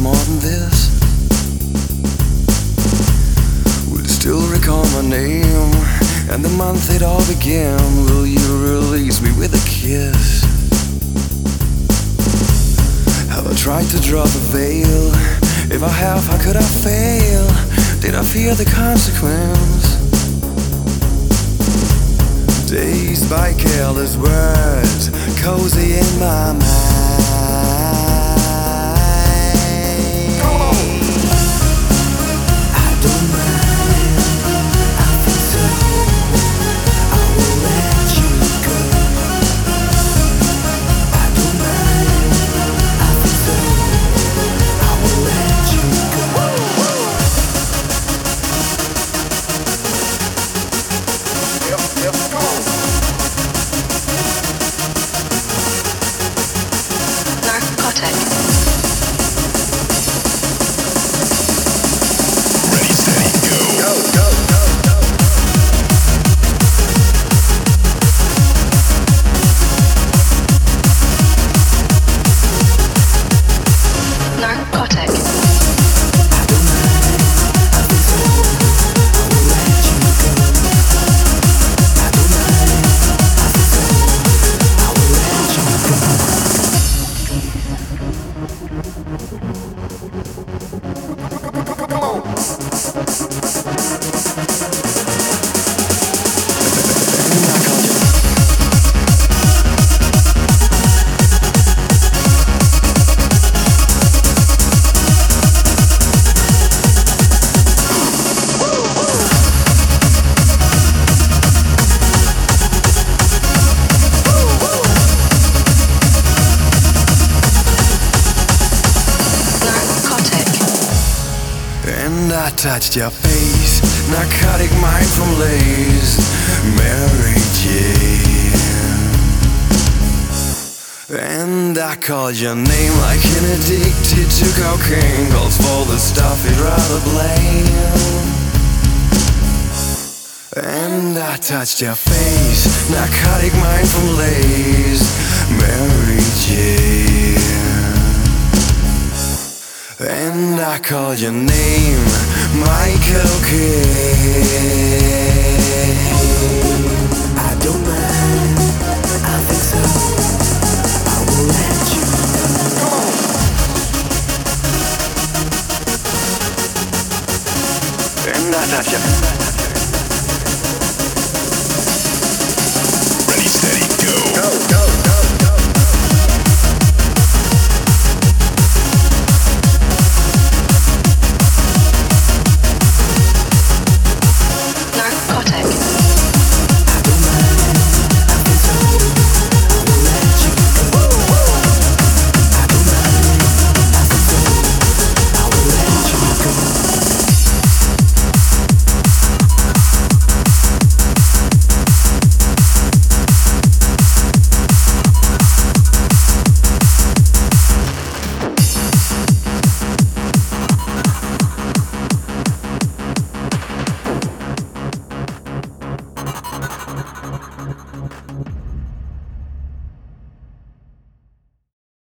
more than this. Would still recall my name and the month it all began. Will you release me with a kiss? Have I tried to draw the veil? If I have, how could I fail? Did I fear the consequence? Dazed by careless words, cozy in my mind. And I touched your face, narcotic mind from Lace, Mary Jane. And I called your name like an addicted to cocaine calls for the stuff he'd rather blame. And I touched your face, narcotic mind from Lace, Mary Jane. And I called your name, Michael Kidd. I don't mind, I think so, I will let you know. And I touch you.